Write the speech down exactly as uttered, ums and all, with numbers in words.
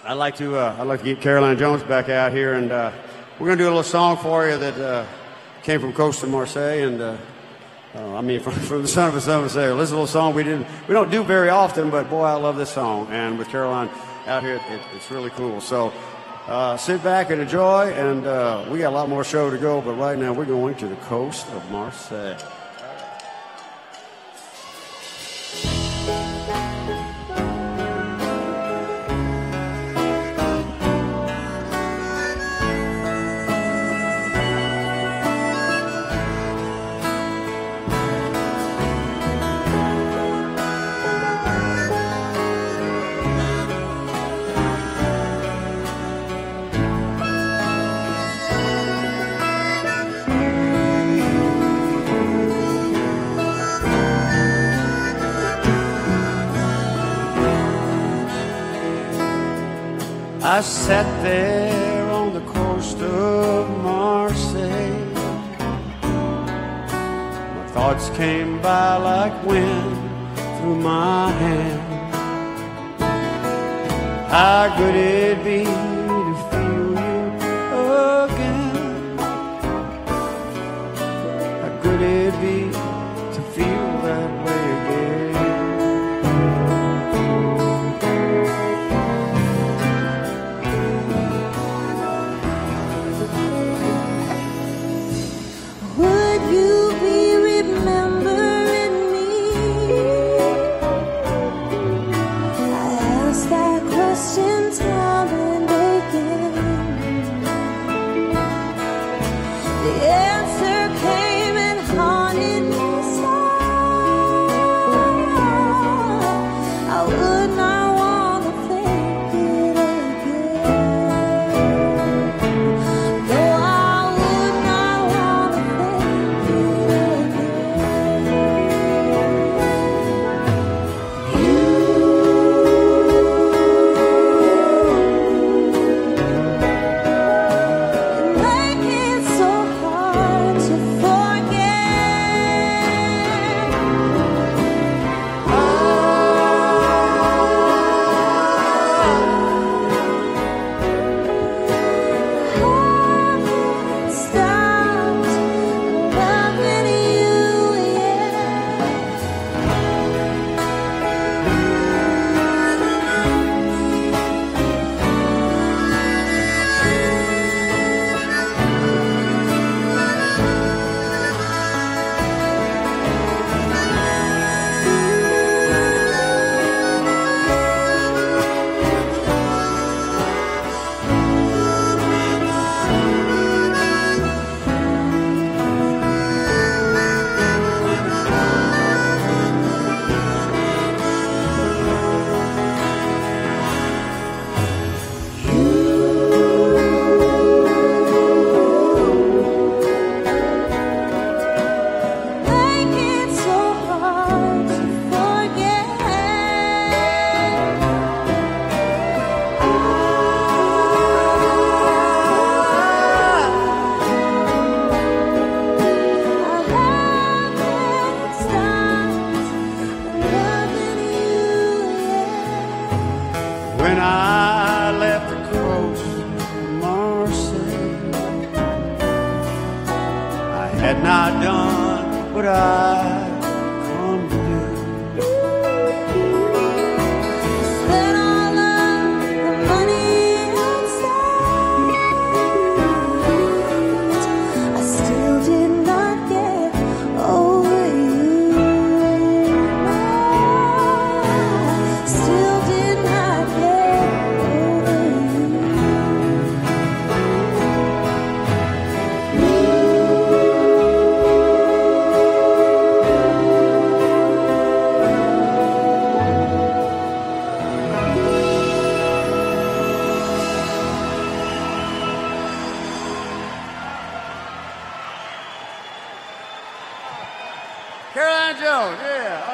I'd like to uh, I'd like to get Caroline Jones back out here, and uh, we're going to do a little song for you that uh, came from Coast of Marseille, and uh, uh, I mean from, from the son of a son of Marseille. This is a little song we didn't we don't do very often, but boy, I love this song, and with Caroline out here, it, it's really cool. So uh, sit back and enjoy, and uh, we got a lot more show to go, but right now we're going to the Coast of Marseille. I sat there on the coast of Marseille. My thoughts came by like wind through my hand. How good it'd be to feel you again. How good it'd be to feel that way again. When I left the coast of Marseille, I had not done what I'd come to do. Spent all of the money outside. I still did not get over you. I still did not get over you. Caroline Jones, yeah.